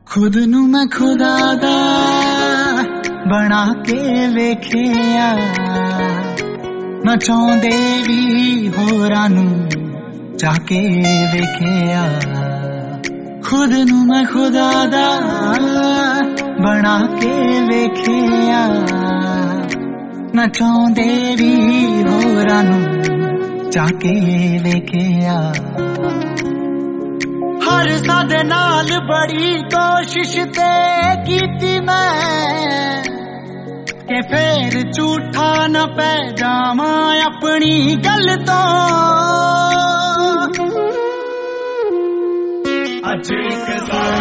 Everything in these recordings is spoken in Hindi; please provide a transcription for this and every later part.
खुद नू मैं खुदा दा बना के वेखिया ना चाहुंदे भी होरां नू जाके वेखिया। खुद नू मैं खुदा दा बना के वेखिया ना चाहुंदे भी होरां नू जाके वेखिया। हर सादे नाल बड़ी कोशिश ते कीती मैं के फिर झूठा न पै जावां अपनी गल तो। अज एक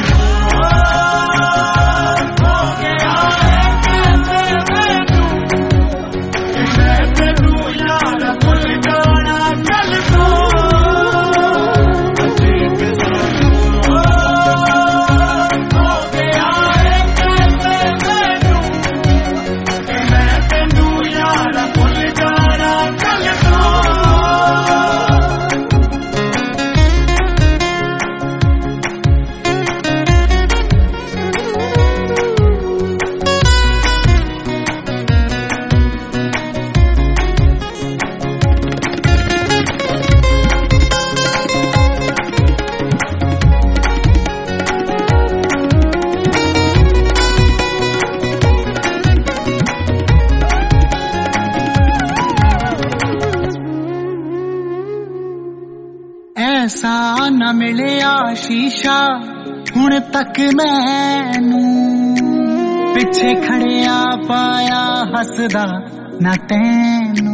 ऐसा न मिलिया शीशा हुण तक मैनू पिछे खड़िया पाया हसदा न तैनू।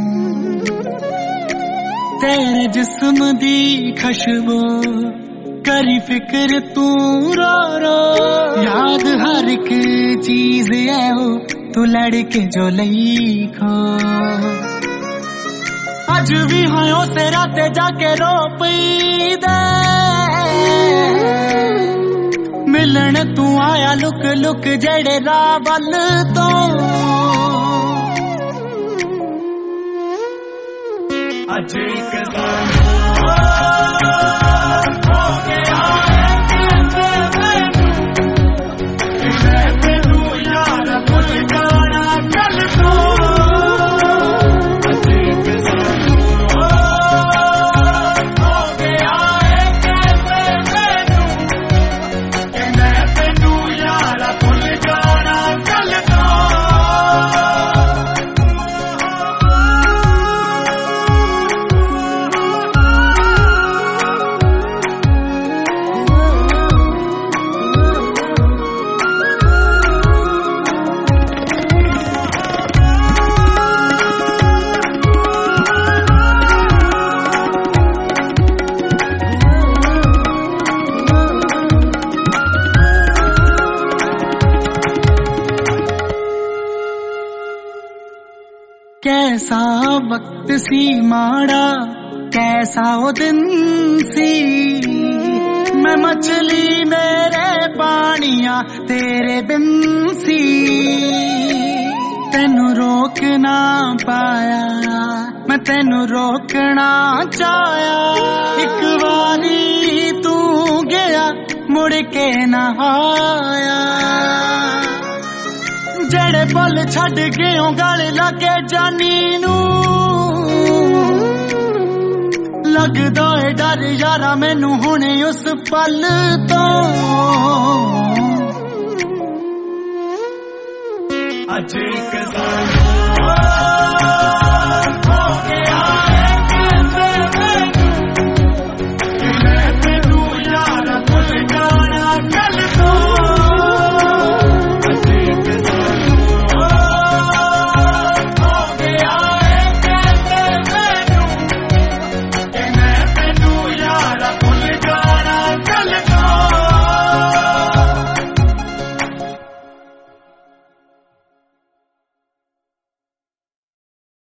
तेरे जिस्म दी खुशबू करी फिक्र तू रो रो याद हर एक चीज है वो तू लड़के जो लई खो। अज भी हो तेरा ते जाके रो पई दे मिलन तू आया लुक लुक जेड़े राह वल तो। अज एक कैसा वक्त सी माड़ा कैसा वो दिन सी मैं मछली मेरे पानिया तेरे बिन सी। तेनू रोक ना पाया मैं तेनू रोकना चाया एक बारी तू गया मुड़ के ना आया। जेड़े पल छड़ गए गल लगे जानी नू लगदा है डर यारा मैनू हुणे उस पल तो। अज एक